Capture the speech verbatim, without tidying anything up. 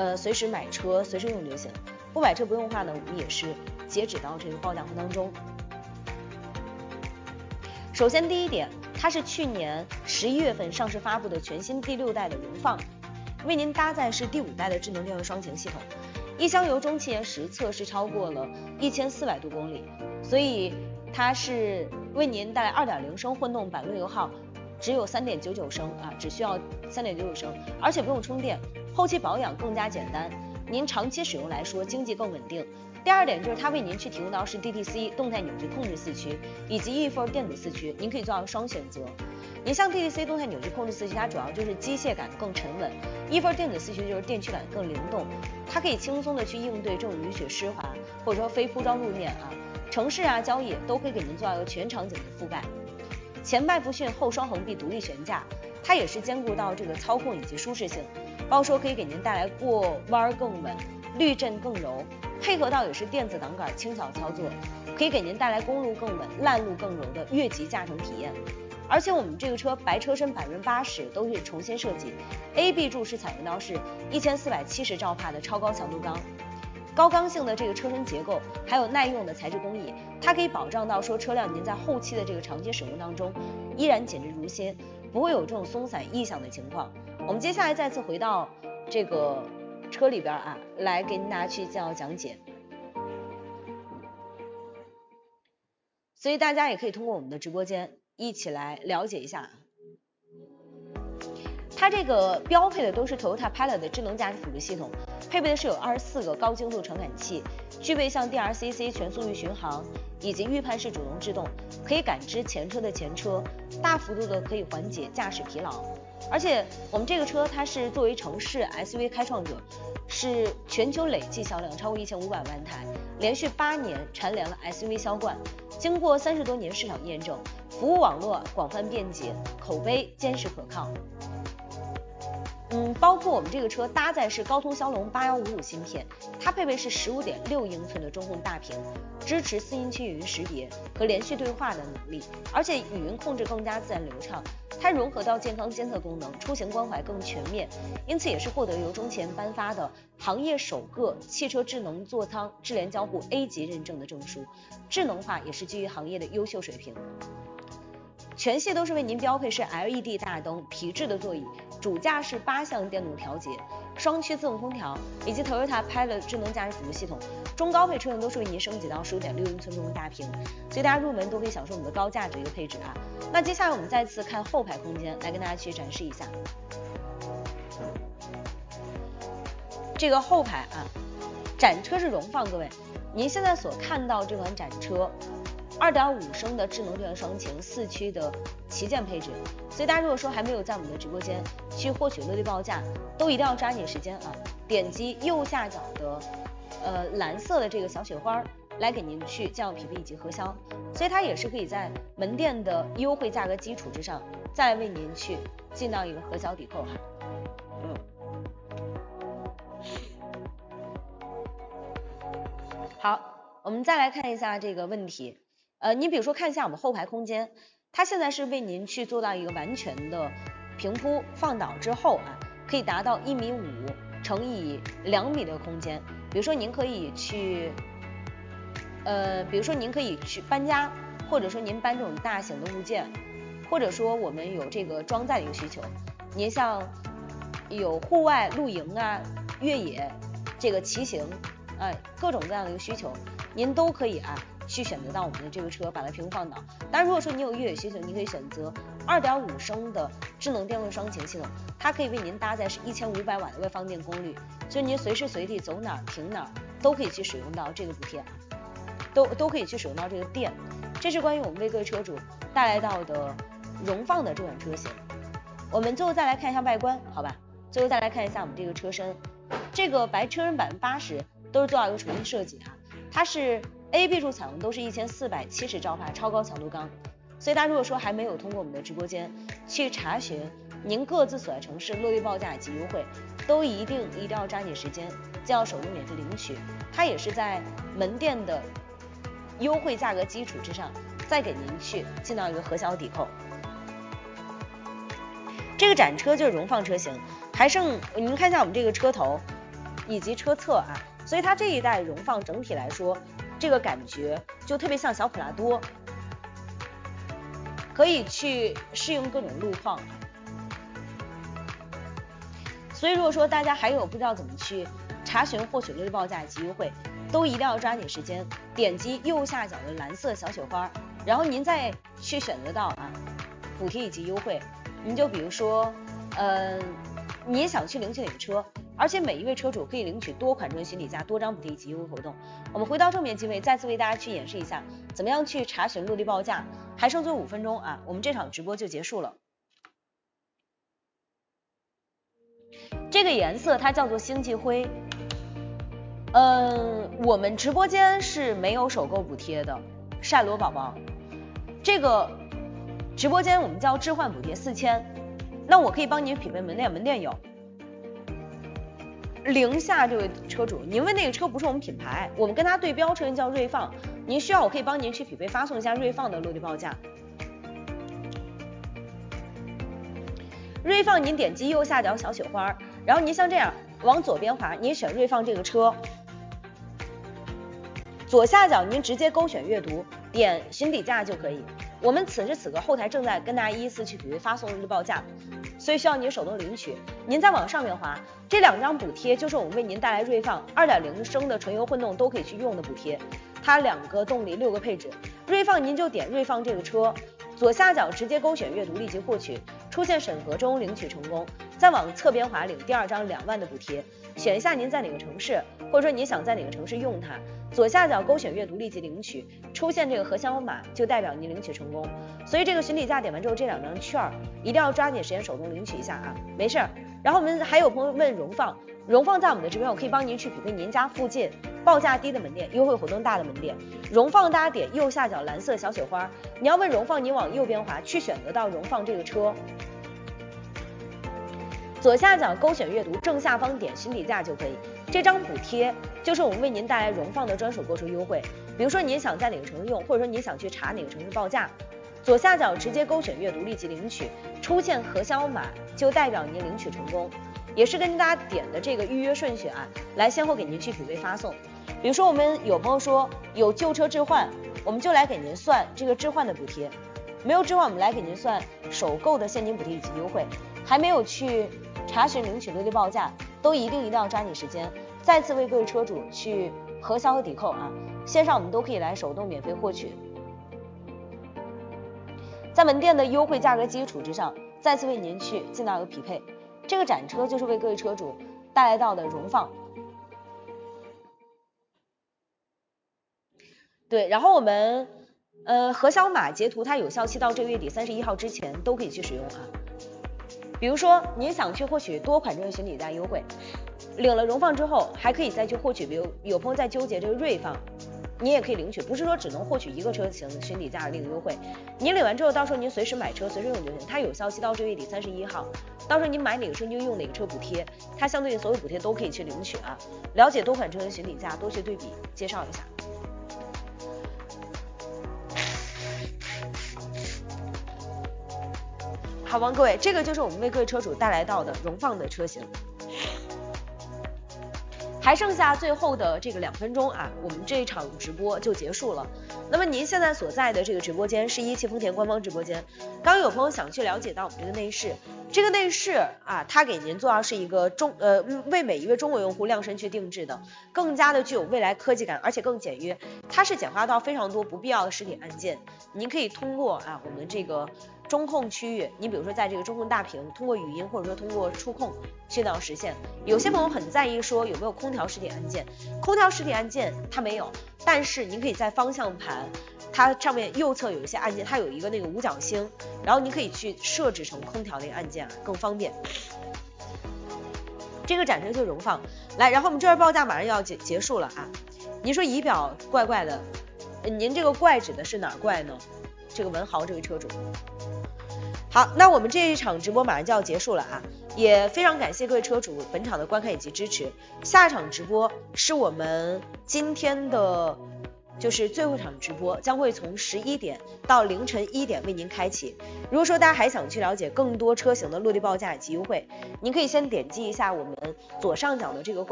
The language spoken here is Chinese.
呃，随时买车随时用就行。不买车不用的话呢，我们也是截止到这个报价盒当中。首先第一点，它是去年十一月份上市发布的全新第六代的荣放，为您搭载是第五代的智能电动双擎系统，一箱油中气延时测试超过了一千四百多公里，所以它是为您带来 二点零 升混动版路油耗，只有 三点九九 升啊，只需要 三点九九 升，而且不用充电，后期保养更加简单，您长期使用来说经济更稳定。第二点就是它为您去提供到是 D T C 动态扭矩控制四驱以及 E 四 电子四驱，您可以做到双选择。您像 D T C 动态扭矩控制四驱，它主要就是机械感更沉稳 ，E 四 电子四驱就是电驱感更灵动，它可以轻松的去应对这种雨雪湿滑或者说非铺装路面啊，城市啊郊野都可以给您做到一个全场景的覆盖。前麦弗逊后双横臂独立悬架，它也是兼顾到这个操控以及舒适性，包括说可以给您带来过弯更稳、滤震更柔。配合到也是电子挡杆轻巧操作，可以给您带来公路更稳、烂路更柔的越级驾乘体验。而且我们这个车白车身百分之八十都是重新设计 ，A B 柱是采用到是一千四百七十兆帕的超高强度钢，高刚性的这个车身结构，还有耐用的材质工艺，它可以保障到说车辆您在后期的这个长期使用当中依然简直如新，不会有这种松散异响的情况。我们接下来再次回到这个车里边啊，来给大家去这样讲解，所以大家也可以通过我们的直播间一起来了解一下。它这个标配的都是 Toyota Pilot 的智能驾驶辅助系统，配备的是有二十四个高精度传感器，具备像 D R C C 全速域巡航以及预判式主动制动，可以感知前车的前车，大幅度的可以缓解驾驶疲劳。而且我们这个车它是作为城市 S U V 开创者，是全球累计销量超过一千五百万台，连续八年蝉联了 S U V 销冠，经过三十多年市场验证，服务网络广泛便捷，口碑坚实可靠。嗯，包括我们这个车搭载是高通骁龙八一五五芯片，它配备是 十五点六英寸的中控大屏，支持四英区语音识别和连续对话的能力，而且语音控制更加自然流畅。它融合到健康监测功能，出行关怀更全面，因此也是获得由中汽颁发的行业首个汽车智能座舱智联交互 A 级认证的证书，智能化也是基于行业的优秀水平。全系都是为您标配是 L E D 大灯、皮质的座椅，主驾是八项电动调节、双区自动空调以及 Toyota Pilot 智能驾驶辅助系统。中高配车型都是为您升级到 十五点六英寸中控大屏，所以大家入门都可以享受我们的高价值一个配置啊。那接下来我们再次看后排空间，来跟大家去展示一下这个后排啊，展车是荣放，各位，您现在所看到这款展车二点五升的智能电动双擎四驱的旗舰配置，所以大家如果说还没有在我们的直播间去获取落地报价，都一定要抓紧时间啊！点击右下角的呃蓝色的这个小雪花来给您去降匹配以及核销，所以它也是可以在门店的优惠价格基础之上，再为您去进到一个核销抵扣哈。嗯。好，我们再来看一下这个问题。呃，你比如说看一下我们后排空间，它现在是为您去做到一个完全的平铺放倒之后啊，可以达到一米五乘以两米的空间。比如说您可以去，呃，比如说您可以去搬家，或者说您搬这种大型的物件，或者说我们有这个装载的一个需求，您像有户外露营啊、越野、这个骑行，哎、呃，各种各样的一个需求，您都可以啊。去选择到我们的这个车，把它平铺放倒。当然，如果说你有越野需求，你可以选择 二点五升的智能电动双擎系统，它可以为您搭载是一千五百瓦的外放电功率，所以您随时随地走哪儿停哪儿都可以去使用到这个补贴，都都可以去使用到这个电。这是关于我们为各位车主带来到的荣放的这款车型。我们最后再来看一下外观，好吧？最后再来看一下我们这个车身，这个白车身百分之八十都是做到一个重新设计啊，它是。A B 柱采用都是一千四百七十兆帕超高强度钢，所以大家如果说还没有通过我们的直播间去查询您各自所在城市落地报价以及优惠，都一定一定要抓紧时间，就要手动免费领取。它也是在门店的优惠价格基础之上，再给您去进到一个核销抵扣。这个展车就是荣放车型，还剩您看一下我们这个车头。 以及车侧啊，所以它这一代荣放整体来说，这个感觉就特别像小普拉多，可以去适应各种路况。所以如果说大家还有不知道怎么去查询获取落地报价以及优惠，都一定要抓紧时间，点击右下角的蓝色小雪花，然后您再去选择到啊补贴以及优惠。您就比如说，呃，你也想去领取哪个车，而且每一位车主可以领取多款中行李架、多张补贴以及优惠活动。我们回到正面机位，再次为大家去演示一下怎么样去查询落地报价。还剩最后五分钟啊，我们这场直播就结束了。这个颜色它叫做星际灰。嗯，我们直播间是没有首购补贴的，晒罗宝宝。这个直播间我们叫置换补贴四千，那我可以帮您匹配门店，门店有。零下这位车主，您问那个车不是我们品牌，我们跟他对标车型叫锐放，您需要我可以帮您去匹配发送一下锐放的落地报价。锐放您点击右下角小雪花，然后您像这样往左边滑，您选锐放这个车，左下角您直接勾选阅读，点询底价就可以。我们此时此刻后台正在跟大家依次去匹配发送落地报价，所以需要您手动领取。您再往上面滑，这两张补贴就是我们为您带来锐放 二点零 升的纯油混动都可以去用的补贴，它两个动力六个配置。锐放您就点锐放这个车，左下角直接勾选阅读立即获取，出现审核中领取成功，再往侧边滑领第二张两万的补贴，选一下您在哪个城市，或者说你想在哪个城市用它，左下角勾选阅读立即领取，出现这个核销码就代表您领取成功。所以这个询底价点完之后，这两张券一定要抓紧时间手动领取一下啊，没事。然后我们还有朋友问荣放，荣放在我们的这边我可以帮您去匹配您家附近报价低的门店，优惠活动大的门店。荣放大家点右下角蓝色小雪花，你要问荣放，你往右边滑去选择到荣放这个车，左下角勾选阅读，正下方点询底价就可以。这张补贴就是我们为您带来荣放的专属购车优惠，比如说您想在哪个城市用，或者说您想去查哪个城市报价，左下角直接勾选阅读立即领取，出现核销码就代表您领取成功，也是根据大家点的这个预约顺序啊，来先后给您去匹配发送。比如说我们有朋友说有旧车置换，我们就来给您算这个置换的补贴，没有置换我们来给您算首购的现金补贴以及优惠。还没有去查询领取落地报价，都一定一定要抓紧时间，再次为各位车主去核销和抵扣啊，线上我们都可以来手动免费获取，在门店的优惠价格基础之上，再次为您去进到一个匹配。这个展车就是为各位车主带来到的荣放。对，然后我们呃核销码截图它有效期到这个月底三十一号之前都可以去使用啊。比如说您想去获取多款这个询底价优惠，领了荣放之后还可以再去获取，比如有朋友在纠结这个锐放，你也可以领取，不是说只能获取一个车型询底价的那个优惠，您领完之后到时候您随时买车随时用就行，它有效期到这个月底三十一号，到时候您买哪个车就用哪个车补贴，它相对应所有补贴都可以去领取啊。了解多款车型询底价多去对比，介绍一下。好吧，各位，这个就是我们为各位车主带来到的荣放的车型。还剩下最后的这个两分钟啊，我们这一场直播就结束了。那么您现在所在的这个直播间是一汽丰田官方直播间。刚有朋友想去了解到我们这个内饰，这个内饰啊，它给您做到是一个中呃为每一位中国用户量身去定制的，更加的具有未来科技感，而且更简约。它是简化到非常多不必要的实体按键，您可以通过啊我们这个中控区域，你比如说在这个中控大屏，通过语音或者说通过触控去到实现。有些朋友很在意说有没有空调实体按键，空调实体按键它没有，但是您可以在方向盘它上面右侧有一些按键，它有一个那个五角星，然后你可以去设置成空调的按键啊，更方便。这个展车就荣放来，然后我们这边报价马上要结结束了啊。您说仪表怪怪的，您这个怪指的是哪儿怪呢？这个文豪这位车主。好，那我们这一场直播马上就要结束了啊，也非常感谢各位车主本场的观看以及支持。下一场直播是我们今天的就是最后一场直播，将会从十一点到凌晨一点为您开启。如果说大家还想去了解更多车型的落地报价以及优惠，您可以先点击一下我们左上角的这个关